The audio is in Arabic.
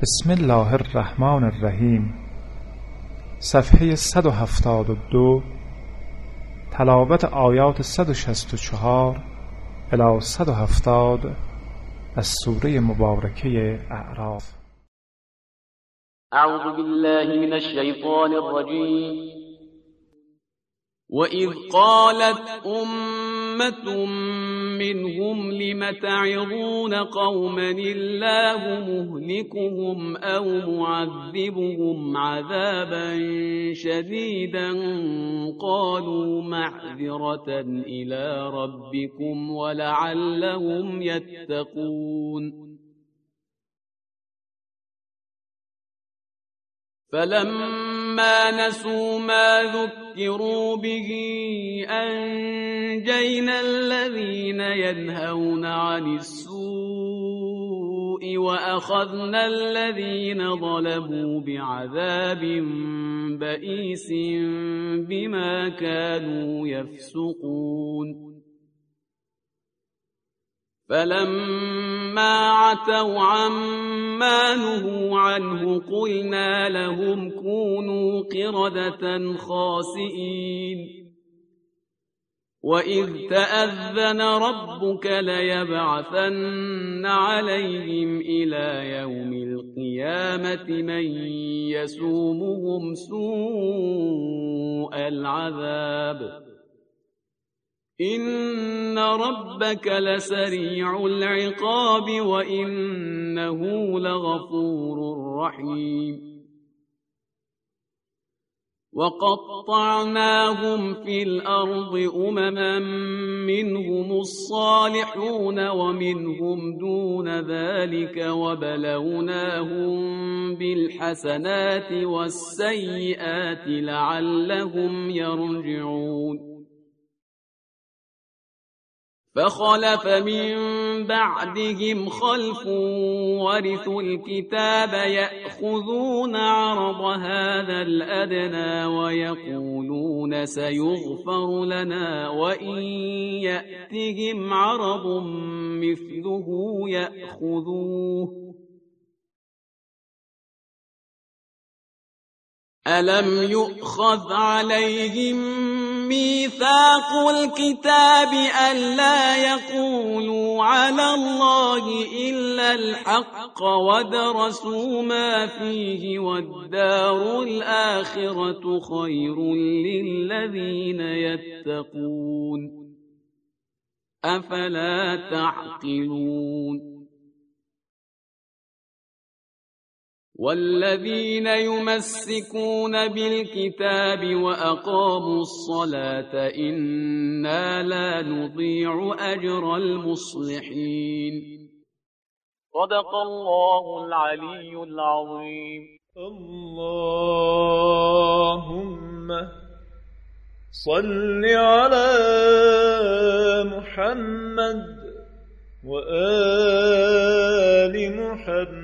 بسم الله الرحمن الرحیم. صفحه 172. تلاوت آیات 164 الی 170 از سوره مبارکه اعراف. اعوذ بالله من الشیطان الرجیم. وَإِذْ قَالَتْ أُمَّةٌ مِّنْهُمْ لِمَ تَعِظُونَ قَوْمًا اللَّهُ مُهْلِكُهُمْ أَوْ مُعَذِّبُهُمْ عَذَابًا شَدِيدًا قَالُوا مَعْذِرَةً إِلَى رَبِّكُمْ وَلَعَلَّهُمْ يَتَّقُونَ. فَلَمَّا نَسُوا مَا ذُكِّرُوا بِهِ أَنجَيْنَا الَّذِينَ يَنْهَوْنَ عَنِ السُّوءِ وَأَخَذْنَا الَّذِينَ ظَلَمُوا بِعَذَابٍ بَئِيسٍ بِمَا كَانُوا يَفْسُقُونَ. فَلَمَّا عَتَوْا عَمَّا نُهُوا عَنْهُ قُلْنَا لَهُمْ كُونُوا قِرَدَةً خَاسِئِينَ. وَإِذْ تَأَذَّنَ رَبُّكَ لَيَبْعَثَنَّ عَلَيْهِمْ إِلَى يَوْمِ الْقِيَامَةِ مَن يَسُومُهُمْ سُوءَ الْعَذَابِ إِنَّ رَبَّكَ لَسَرِيعُ الْعِقَابِ وَإِنَّهُ لَغَفُورٌ رَّحِيمٌ. وَقَطَّعْنَاهُمْ فِي الْأَرْضِ أُمَمًا مِّنْهُمُ الصَّالِحُونَ وَمِنْهُمْ دُونَ ذَلِكَ وَبَلَوْنَاهُم بِالْحَسَنَاتِ وَالسَّيِّئَاتِ لَعَلَّهُمْ يَرْجِعُونَ. فَخَلَفَ مِن بَعْدِهِمْ خَلْفٌ وَرِثُوا الْكِتَابَ يَأْخُذُونَ عَرَضَ هَذَا الْأَدْنَىٰ وَيَقُولُونَ سَيُغْفَرُ لَنَا وَإِن يَأْتِهِمْ عَرَضٌ مِّثْلُهُ يَأْخُذُوهُ. أَلَمْ يُؤْخَذْ عَلَيْهِم مِّيثَاقُ الْكِتَابِ أَلَّا يَقُولُوا عَلَى اللَّهِ إِلَّا الْحَقَّ وَدَرَسُوا مَا فِيهِ وَالدَّارُ الْآخِرَةُ خَيْرٌ لِّلَّذِينَ يَتَّقُونَ أَفَلَا تَعْقِلُونَ. وَالَّذِينَ يُمَسِّكُونَ بِالْكِتَابِ وَأَقَامُوا الصَّلَاةَ إِنَّا لَا نُضِيعُ أَجْرَ الْمُصْلِحِينَ. صدق الله العلي العظيم. اللهم صل على محمد وآل محمد